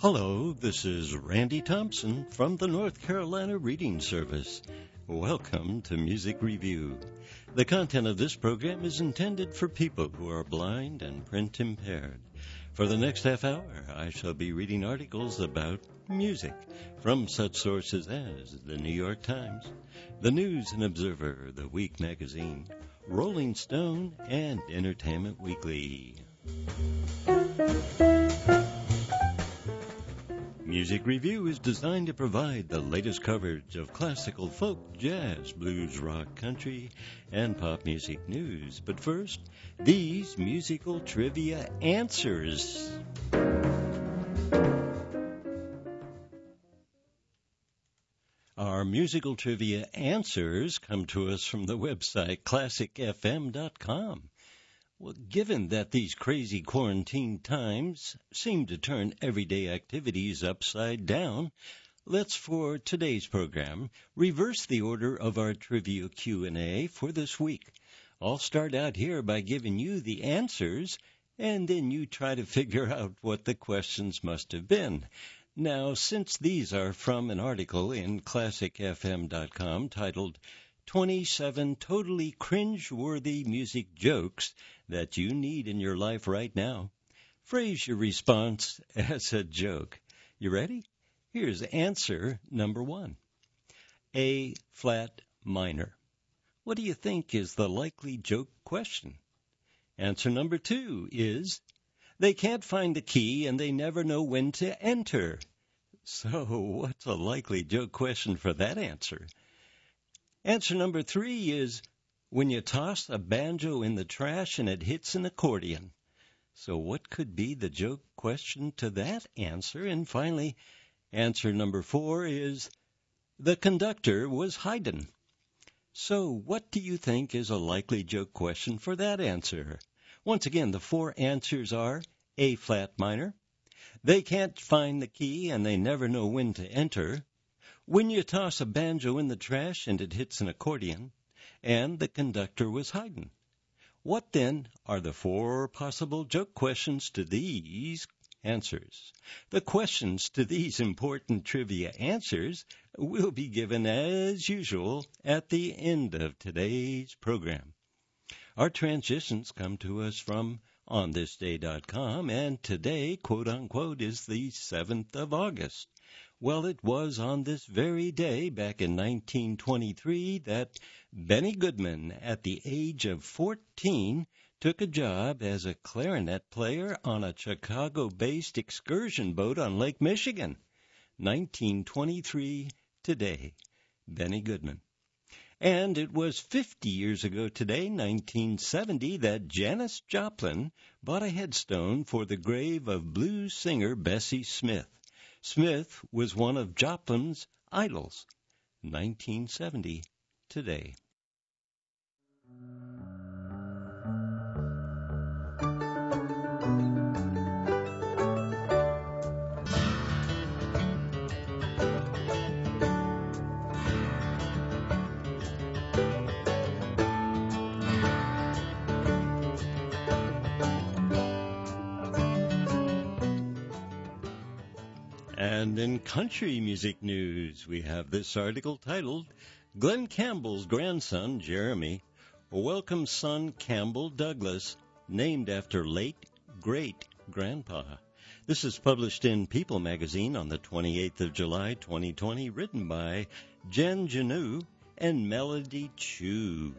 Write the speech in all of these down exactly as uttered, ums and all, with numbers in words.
Hello, this is Randy Thompson from the North Carolina Reading Service. Welcome to Music Review. The content of this program is intended for people who are blind and print impaired. For the next half hour, I shall be reading articles about music from such sources as the New York Times, the News and Observer, the Week magazine, Rolling Stone, and Entertainment Weekly. Music Review is designed to provide the latest coverage of classical, folk, jazz, blues, rock, country, and pop music news. But first, these musical trivia answers. Our musical trivia answers come to us from the website classic f m dot com. Well, given that these crazy quarantine times seem to turn everyday activities upside down, let's, for today's program, reverse the order of our trivia Q and A for this week. I'll start out here by giving you the answers, and then you try to figure out what the questions must have been. Now, since these are from an article in classic f m dot com titled twenty-seven Totally Cringe-Worthy Music Jokes That You Need in Your Life Right Now, phrase your response as a joke. You ready? Here's answer number one. A flat minor. What do you think is the likely joke question? Answer number two is, they can't find the key and they never know when to enter. So what's a likely joke question for that answer? Answer number three is, when you toss a banjo in the trash and it hits an accordion. So what could be the joke question to that answer? And finally, answer number four is, the conductor was Haydn. So what do you think is a likely joke question for that answer? Once again, the four answers are A flat minor, they can't find the key and they never know when to enter, when you toss a banjo in the trash and it hits an accordion, and the conductor was Haydn. What then are the four possible joke questions to these answers? The questions to these important trivia answers will be given as usual at the end of today's program. Our transitions come to us from on this day dot com, and today, quote-unquote, is the seventh of August. Well, it was on this very day back in nineteen twenty-three that Benny Goodman, at the age of fourteen, took a job as a clarinet player on a Chicago-based excursion boat on Lake Michigan. nineteen twenty-three today, Benny Goodman. And it was fifty years ago today, nineteen seventy, that Janis Joplin bought a headstone for the grave of blues singer Bessie Smith. Smith was one of Joplin's idols. nineteen seventy today. And in country music news, we have this article titled, Glenn Campbell's grandson, Jeremy, welcomes son Campbell Douglas, named after late great-grandpa. This is published in People magazine on the twenty-eighth of July, twenty twenty, written by Jen Janu and Melody Chu.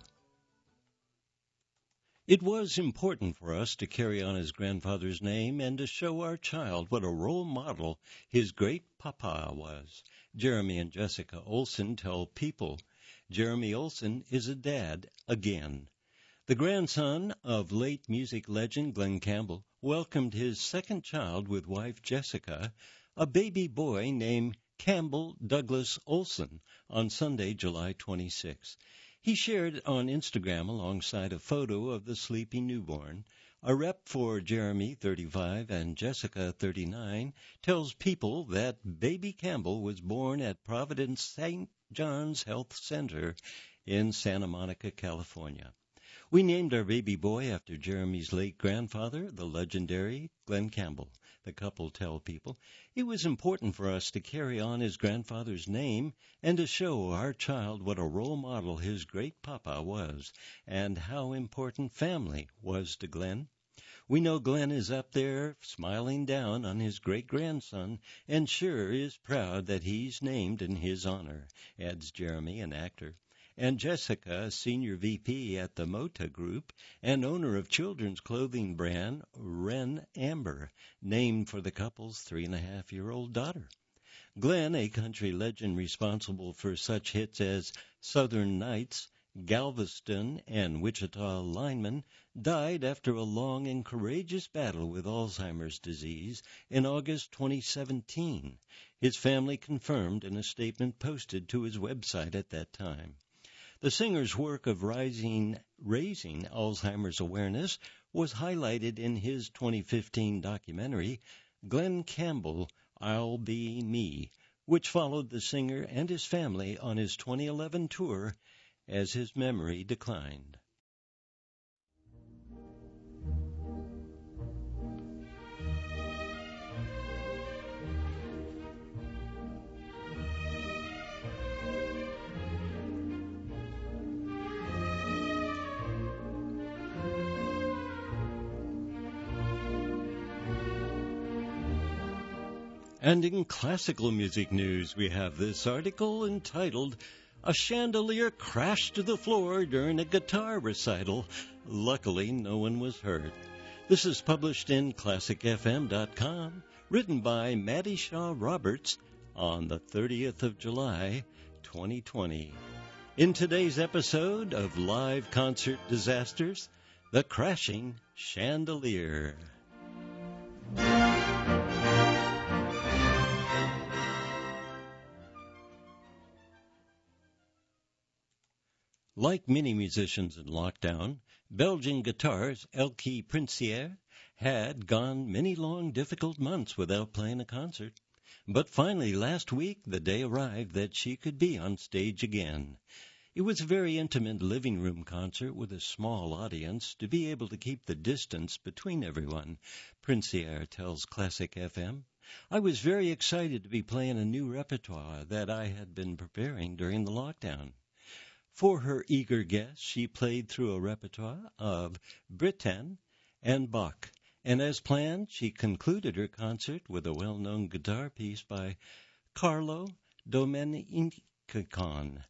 It was important for us to carry on his grandfather's name and to show our child what a role model his great papa was. Jeremy and Jessica Olsen tell People. Jeremy Olsen is a dad again. The grandson of late music legend Glenn Campbell welcomed his second child with wife Jessica, a baby boy named Campbell Douglas Olsen, on Sunday, July twenty-sixth. He shared on Instagram alongside a photo of the sleeping newborn. A rep for Jeremy, thirty-five, and Jessica, thirty-nine, tells People that baby Campbell was born at Providence Saint John's Health Center in Santa Monica, California. We named our baby boy after Jeremy's late grandfather, the legendary Glenn Campbell. The couple tell People, "It was important for us to carry on his grandfather's name and to show our child what a role model his great papa was and how important family was to Glenn. We know Glenn is up there smiling down on his great-grandson and sure is proud that he's named in his honor," adds Jeremy, an actor. And Jessica, senior V P at the Mota Group and owner of children's clothing brand Ren Amber, named for the couple's three-and-a-half-year-old daughter. Glenn, a country legend responsible for such hits as Southern Nights, Galveston, and Wichita Lineman, died after a long and courageous battle with Alzheimer's disease in August twenty seventeen. His family confirmed in a statement posted to his website at that time. The singer's work of rising, raising Alzheimer's awareness was highlighted in his twenty fifteen documentary, Glenn Campbell, I'll Be Me, which followed the singer and his family on his twenty eleven tour as his memory declined. And in classical music news, we have this article entitled, "A Chandelier Crashed to the Floor During a Guitar Recital. Luckily, no one was hurt." This is published in classic f m dot com, written by Maddie Shaw Roberts on the thirtieth of July, twenty twenty. In today's episode of Live Concert Disasters, the crashing chandelier. Like many musicians in lockdown, Belgian guitarist Elke Princière had gone many long, difficult months without playing a concert. But finally, last week, the day arrived that she could be on stage again. It was a very intimate living room concert with a small audience to be able to keep the distance between everyone, Princière tells Classic F M. "I was very excited to be playing a new repertoire that I had been preparing during the lockdown." For her eager guests, she played through a repertoire of Britten and Bach, and as planned, she concluded her concert with a well-known guitar piece by Carlo Domenichon,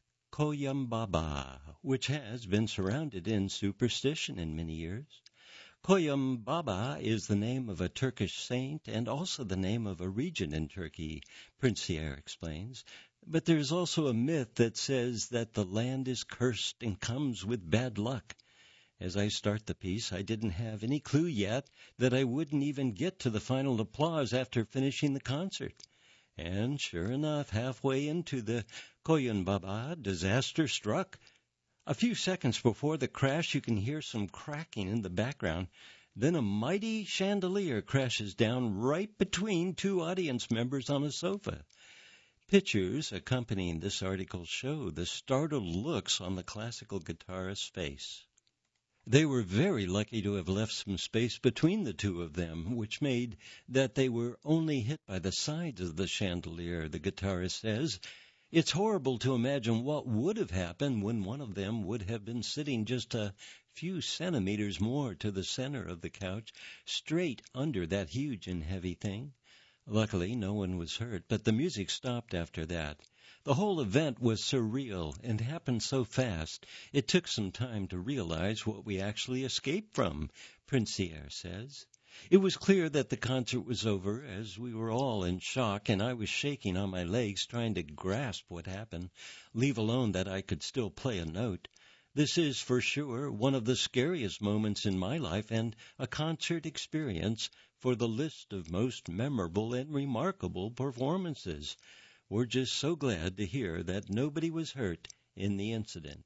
Koyambaba, which has been surrounded in superstition in many years. Koyambaba is the name of a Turkish saint and also the name of a region in Turkey, Princière explains. But there's also a myth that says that the land is cursed and comes with bad luck. As I start the piece, I didn't have any clue yet that I wouldn't even get to the final applause after finishing the concert. And sure enough, halfway into the Koyambaba, disaster struck. A few seconds before the crash, you can hear some cracking in the background. Then a mighty chandelier crashes down right between two audience members on a sofa. Pictures accompanying this article show the startled looks on the classical guitarist's face. They were very lucky to have left some space between the two of them, which made that they were only hit by the sides of the chandelier, the guitarist says. It's horrible to imagine what would have happened when one of them would have been sitting just a few centimeters more to the center of the couch, straight under that huge and heavy thing. Luckily, no one was hurt, but the music stopped after that. The whole event was surreal and happened so fast, it took some time to realize what we actually escaped from, Princière says. It was clear that the concert was over, as we were all in shock, and I was shaking on my legs trying to grasp what happened, leave alone that I could still play a note. This is, for sure, one of the scariest moments in my life and a concert experience for the list of most memorable and remarkable performances. We're just so glad to hear that nobody was hurt in the incident.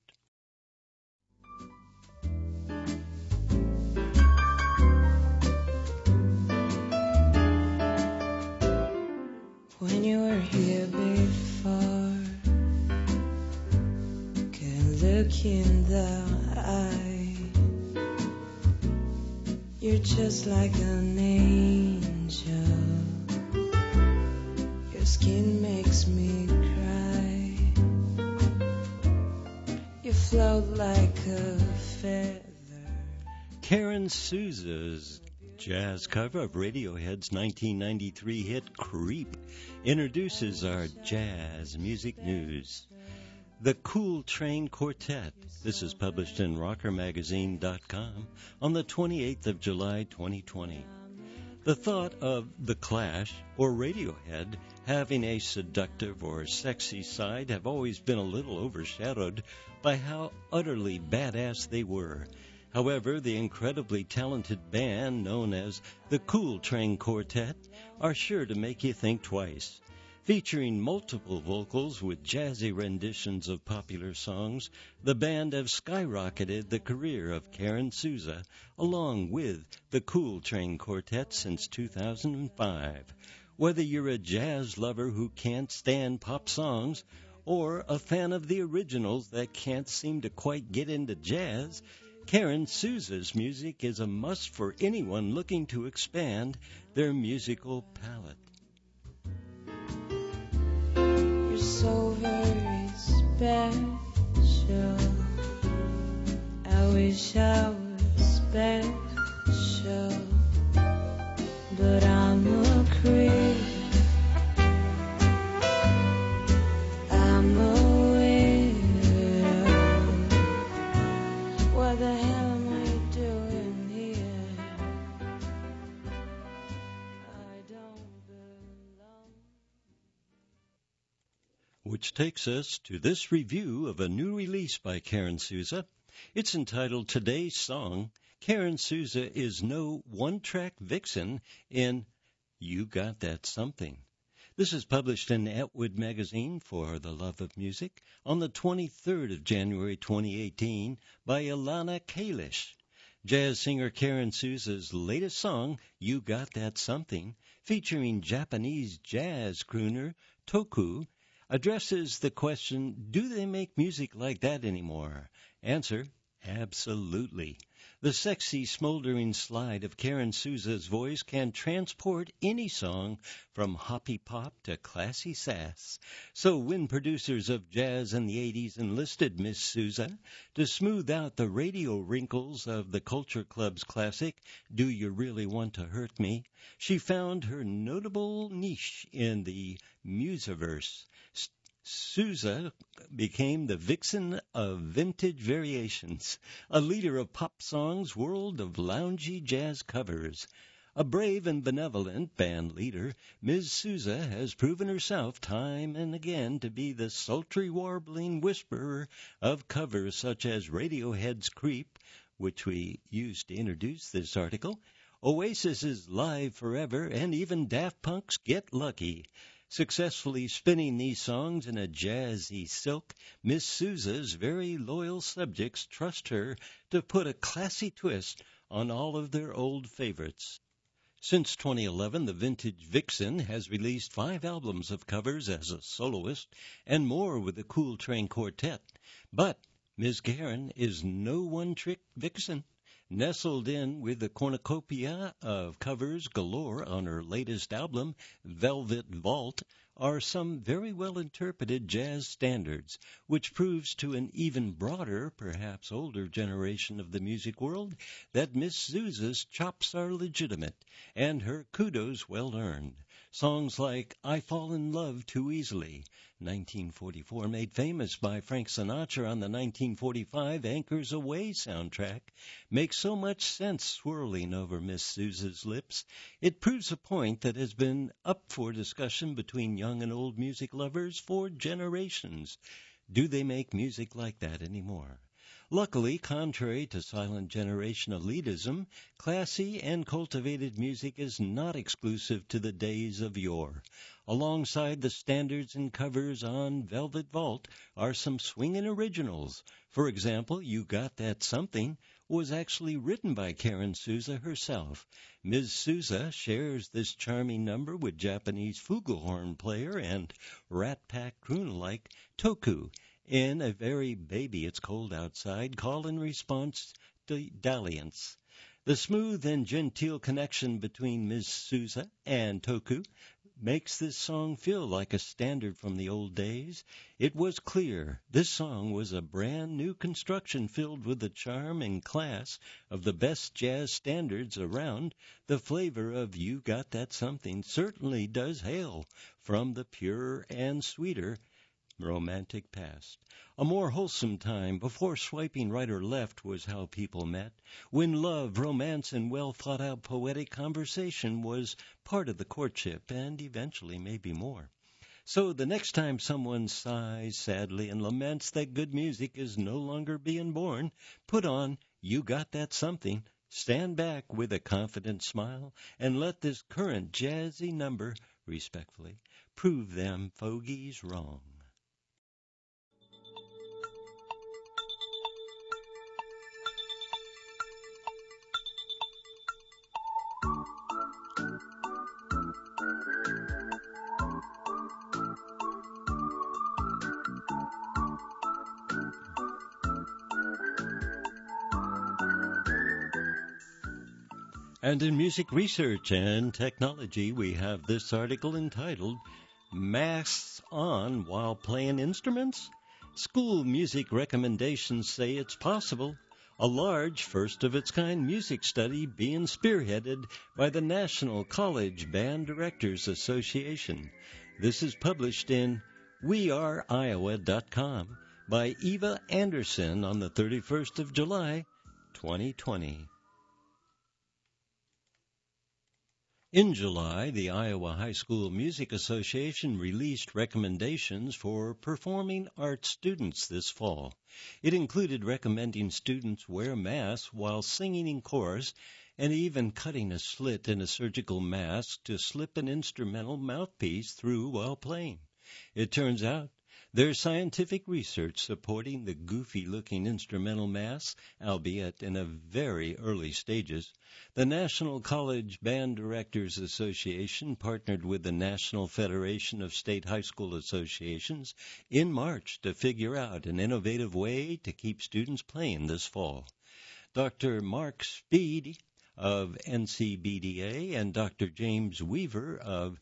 When you were here before, can look in the eye. You're just like an angel angel. Your skin makes me cry. You float like a feather. Karen Souza's jazz cover of Radiohead's nineteen ninety-three hit Creep introduces our jazz music news. The Cool Train Quartet. This is published in rocker magazine dot com on the twenty-eighth of July, twenty twenty. The thought of The Clash or Radiohead having a seductive or sexy side have always been a little overshadowed by how utterly badass they were. However, the incredibly talented band known as the Cool Train Quartet are sure to make you think twice. Featuring multiple vocals with jazzy renditions of popular songs, the band have skyrocketed the career of Karen Souza along with the Cool Train Quartet since two thousand five. Whether you're a jazz lover who can't stand pop songs or a fan of the originals that can't seem to quite get into jazz, Karen Souza's music is a must for anyone looking to expand their musical palette. You're so very special. I wish I was special, but I'm a creep. I'm a What the hell am I doing here? I don't belong. Which takes us to this review of a new release by Karen Souza. It's entitled Today's Song. Karen Souza is no one-track vixen in You Got That Something. This is published in Atwood Magazine for the Love of Music on the twenty-third of January twenty eighteen by Ilana Kalish. Jazz singer Karen Souza's latest song, You Got That Something, featuring Japanese jazz crooner Toku, addresses the question, do they make music like that anymore? Answer, absolutely. The sexy, smoldering slide of Karen Souza's voice can transport any song from hoppy pop to classy sass. So when producers of jazz in the eighties enlisted Miss Souza to smooth out the radio wrinkles of the Culture Club's classic, Do You Really Want to Hurt Me?, she found her notable niche in the Musaverse. Souza became the vixen of vintage variations, a leader of pop songs' world of loungy jazz covers. A brave and benevolent band leader, Miz Souza has proven herself time and again to be the sultry warbling whisperer of covers such as Radiohead's Creep, which we used to introduce this article, Oasis's Live Forever, and even Daft Punk's Get Lucky. Successfully spinning these songs in a jazzy silk, Miss Souza's very loyal subjects trust her to put a classy twist on all of their old favorites. Since twenty eleven, the Vintage Vixen has released five albums of covers as a soloist and more with the Cool Train Quartet. But Miz Karen is no one-trick vixen. Nestled in with the cornucopia of covers galore on her latest album, Velvet Vault, are some very well-interpreted jazz standards, which proves to an even broader, perhaps older generation of the music world that Miss Souza's chops are legitimate and her kudos well-earned. Songs like I Fall in Love Too Easily, nineteen forty-four, made famous by Frank Sinatra on the nineteen forty-five Anchors Away soundtrack, make so much sense swirling over Miss Souza's lips. It proves a point that has been up for discussion between young and old music lovers for generations. Do they make music like that anymore? Luckily, contrary to silent generation elitism, classy and cultivated music is not exclusive to the days of yore. Alongside the standards and covers on Velvet Vault are some swinging originals. For example, You Got That Something was actually written by Karen Souza herself. Miz Souza shares this charming number with Japanese flugelhorn player and Rat Pack crooner-like Toku in a very Baby It's Cold Outside call and response to dalliance. The smooth and genteel connection between Miz Souza and Toku makes this song feel like a standard from the old days. It was clear this song was a brand new construction filled with the charm and class of the best jazz standards around. The flavor of You Got That Something certainly does hail from the purer and sweeter romantic past. A more wholesome time before swiping right or left was how people met, when love, romance, and well-thought-out poetic conversation was part of the courtship and eventually maybe more. So the next time someone sighs sadly and laments that good music is no longer being born, put on You Got That Something, stand back with a confident smile, and let this current jazzy number, respectfully, prove them fogies wrong. And in music research and technology, we have this article entitled, Masks On While Playing Instruments? School music recommendations say it's possible. A large, first-of-its-kind music study being spearheaded by the National College Band Directors Association. This is published in we are iowa dot com by Eva Anderson on the thirty-first of July, twenty twenty. In July, the Iowa High School Music Association released recommendations for performing arts students this fall. It included recommending students wear masks while singing in chorus and even cutting a slit in a surgical mask to slip an instrumental mouthpiece through while playing. It turns out there's scientific research supporting the goofy-looking instrumental masks, albeit in a very early stages. The National College Band Directors Association partnered with the National Federation of State High School Associations in March to figure out an innovative way to keep students playing this fall. Doctor Mark Speed of N C B D A and Doctor James Weaver of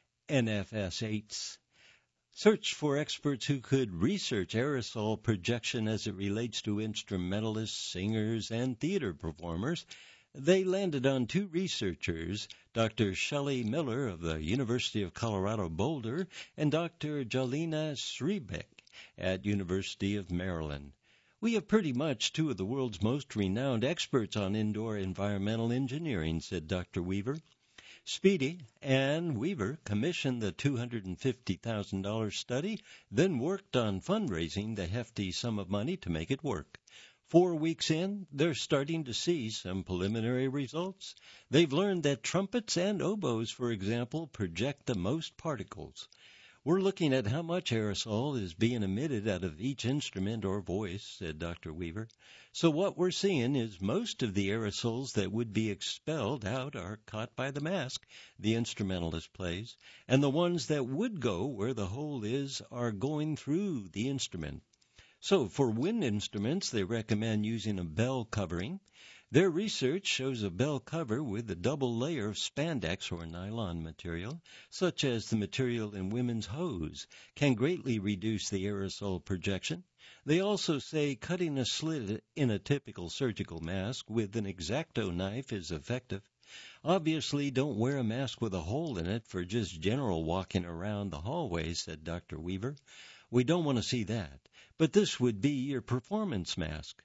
N F S eight searched for experts who could research aerosol projection as it relates to instrumentalists, singers, and theater performers. They landed on two researchers, Doctor Shelley Miller of the University of Colorado Boulder and Doctor Jalina Srebeck at University of Maryland. We have pretty much two of the world's most renowned experts on indoor environmental engineering, said Doctor Weaver. Speedy and Weaver commissioned the two hundred fifty thousand dollars study, then worked on fundraising the hefty sum of money to make it work. Four weeks in, they're starting to see some preliminary results. They've learned that trumpets and oboes, for example, project the most particles. We're looking at how much aerosol is being emitted out of each instrument or voice, said Doctor Weaver. So what we're seeing is most of the aerosols that would be expelled out are caught by the mask the instrumentalist plays, and the ones that would go where the hole is are going through the instrument. So for wind instruments, they recommend using a bell covering. Their research shows a bell cover with a double layer of spandex or nylon material, such as the material in women's hose, can greatly reduce the aerosol projection. They also say cutting a slit in a typical surgical mask with an X-Acto knife is effective. Obviously, don't wear a mask with a hole in it for just general walking around the hallway, said Doctor Weaver. We don't want to see that, but this would be your performance mask.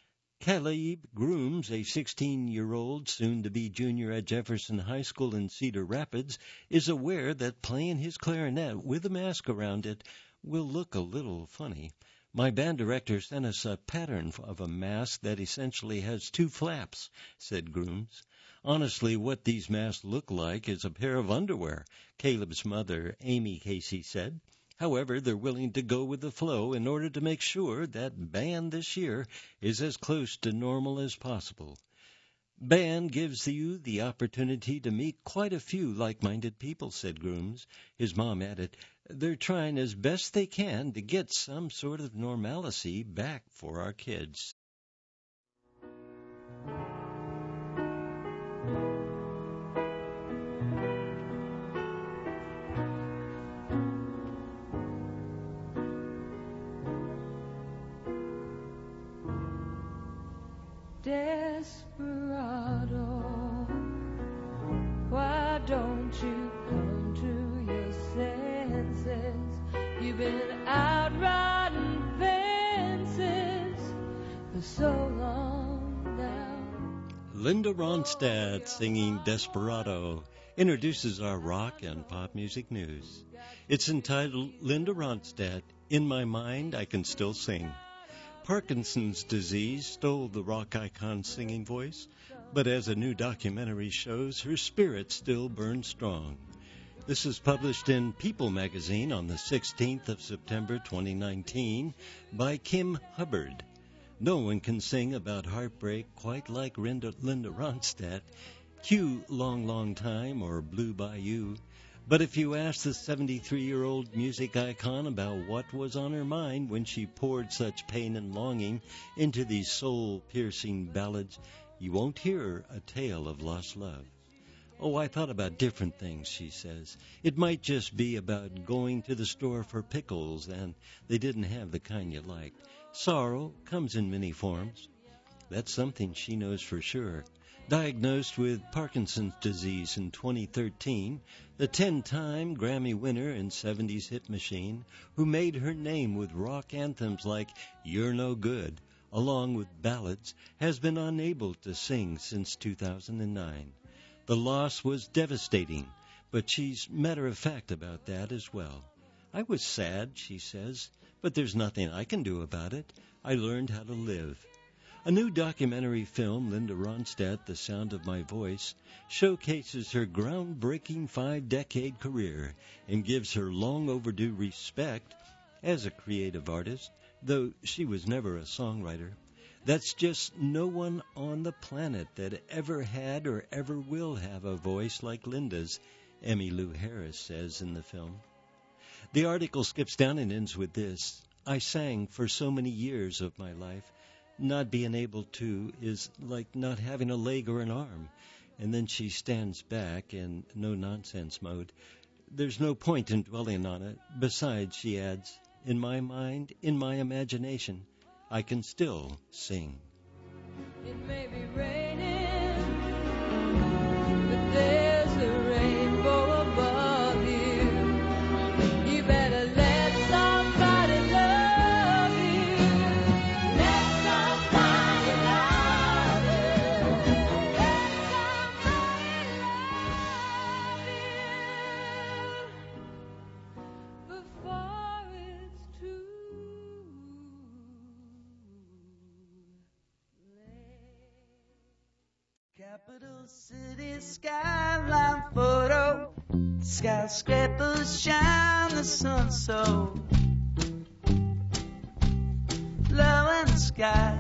Caleb Grooms, a sixteen-year-old, soon-to-be junior at Jefferson High School in Cedar Rapids, is aware that playing his clarinet with a mask around it will look a little funny. My band director sent us a pattern of a mask that essentially has two flaps, said Grooms. Honestly, what these masks look like is a pair of underwear, Caleb's mother, Amy Casey, said. However, they're willing to go with the flow in order to make sure that band this year is as close to normal as possible. Band gives you the opportunity to meet quite a few like-minded people, said Grooms. His mom added, they're trying as best they can to get some sort of normalcy back for our kids. desperado. Why don't you come to your senses? You've been out riding fences for so long now. Linda Ronstadt singing Desperado introduces our rock and pop music news. It's entitled Linda Ronstadt, In My Mind I Can Still Sing. Parkinson's disease stole the rock icon's singing voice, but as a new documentary shows, her spirit still burns strong. This is published in People magazine on the sixteenth of September twenty nineteen by Kim Hubbard. No one can sing about heartbreak quite like Linda, Linda Ronstadt, cue Long Long Time or Blue Bayou. But if you ask the seventy-three-year-old music icon about what was on her mind when she poured such pain and longing into these soul-piercing ballads, you won't hear a tale of lost love. Oh, I thought about different things, she says. It might just be about going to the store for pickles, and they didn't have the kind you liked. Sorrow comes in many forms. That's something she knows for sure. Diagnosed with Parkinson's disease in twenty thirteen, the ten-time Grammy winner and seventies hit machine, who made her name with rock anthems like You're No Good, along with ballads, has been unable to sing since two thousand nine. The loss was devastating, but she's matter-of-fact about that as well. I was sad, she says, but there's nothing I can do about it. I learned how to live. A new documentary film, Linda Ronstadt, The Sound of My Voice, showcases her groundbreaking five-decade career and gives her long-overdue respect as a creative artist, though she was never a songwriter. That's just no one on the planet that ever had or ever will have a voice like Linda's, Emmylou Harris says in the film. The article skips down and ends with this: I sang for so many years of my life. Not being able to is like not having a leg or an arm. And then she stands back in no-nonsense mode. There's no point in dwelling on it. Besides, she adds, in my mind, in my imagination, I can still sing. It may be raining, but there's a rainbow above you. You better let somebody love you. Let somebody love you. Let somebody love you before it's too Capital City skyline photo. Skyscrapers shine the sun so low in the sky.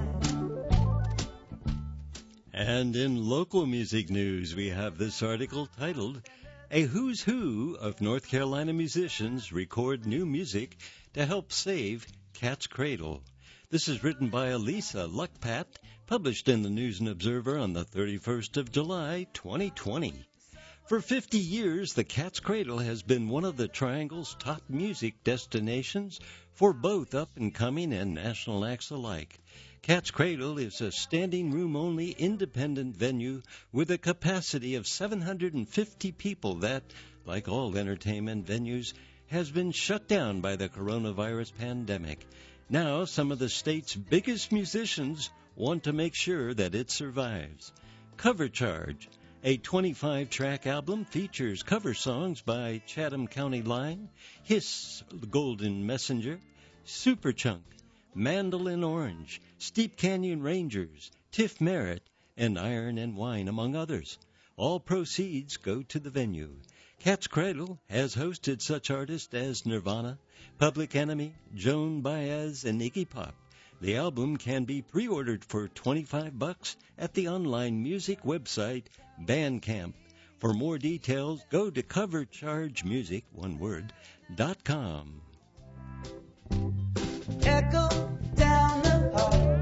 And in local music news, we have this article titled, A Who's Who of North Carolina Musicians Record New Music to Help Save Cat's Cradle. This is written by Elisa Luckpat, published in the News and Observer on the thirty-first of July, twenty twenty. For fifty years, the Cat's Cradle has been one of the Triangle's top music destinations for both up-and-coming and national acts alike. Cat's Cradle is a standing-room-only independent venue with a capacity of seven hundred fifty people that, like all entertainment venues, has been shut down by the coronavirus pandemic. Now, some of the state's biggest musicians want to make sure that it survives. Cover Charge, a twenty-five track album, features cover songs by Chatham County Line, Hiss, Golden Messenger, Superchunk, Mandolin Orange, Steep Canyon Rangers, Tiff Merritt, and Iron and Wine, among others. All proceeds go to the venue. Cat's Cradle has hosted such artists as Nirvana, Public Enemy, Joan Baez, and Iggy Pop. The album can be pre-ordered for twenty-five bucks at the online music website Bandcamp. For more details, go to coverchargemusic, one word, dot com. Echo down the hall.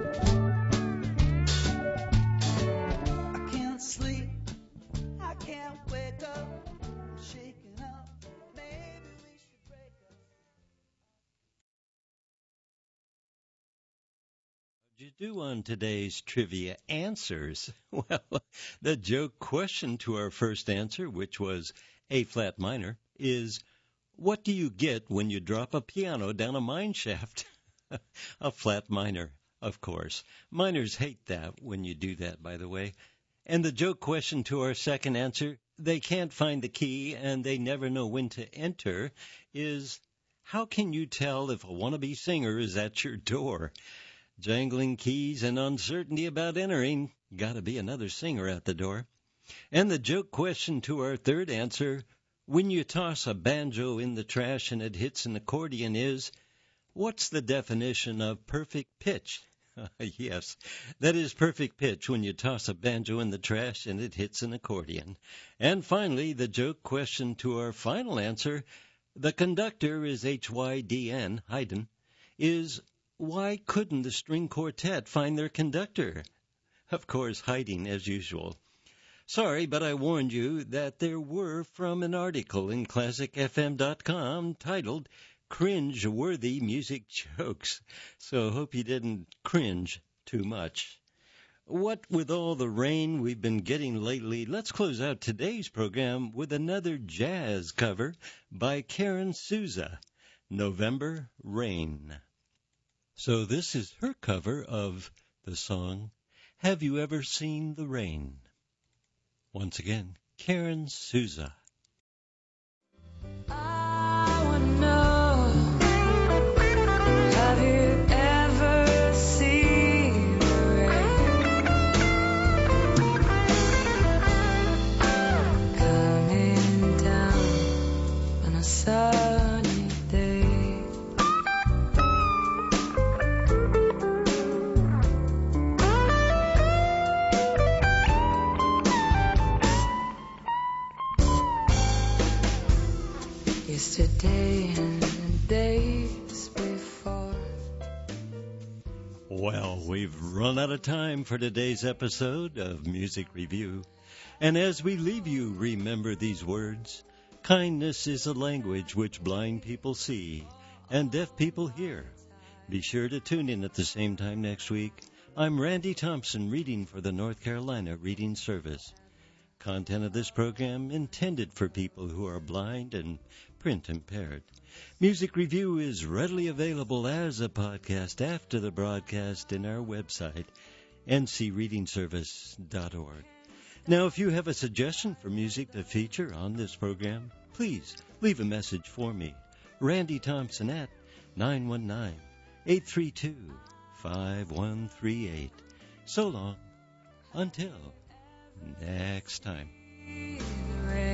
I can't sleep. I can't wake up. I'm shaking up. Maybe we should break up. Did you do on today's trivia answers? Well, the joke question to our first answer, which was A flat minor, is what do you get when you drop a piano down a mine shaft? A flat minor, of course. Miners hate that when you do that, by the way. And the joke question to our second answer, they can't find the key and they never know when to enter, is how can you tell if a wannabe singer is at your door? Jangling keys and uncertainty about entering. Gotta be another singer at the door. And the joke question to our third answer, when you toss a banjo in the trash and it hits an accordion is, what's the definition of perfect pitch? Yes, that is perfect pitch when you toss a banjo in the trash and it hits an accordion. And finally, the joke question to our final answer, the conductor is H Y D N, Haydn, is why couldn't the string quartet find their conductor? Of course, hiding as usual. Sorry, but I warned you that there were from an article in classic F M dot com titled Cringe-Worthy Music Jokes. So hope you didn't cringe too much. What with all the rain we've been getting lately, let's close out today's program with another jazz cover by Karen Souza, November Rain. So this is her cover of the song, Have You Ever Seen the Rain? Once again, Karen Souza. I wanna know, have you ever seen the rain coming down on a sunny day? Yesterday and days before. Well, we've run out of time for today's episode of Music Review. And as we leave you, remember these words. Kindness is a language which blind people see and deaf people hear. Be sure to tune in at the same time next week. I'm Randy Thompson, reading for the North Carolina Reading Service. Content of this program intended for people who are blind and print impaired. Music Review is readily available as a podcast after the broadcast in our website, n c reading service dot org. Now, if you have a suggestion for music to feature on this program, please leave a message for me, Randy Thompson at nine one nine, eight three two, five one three eight. So long, until next time.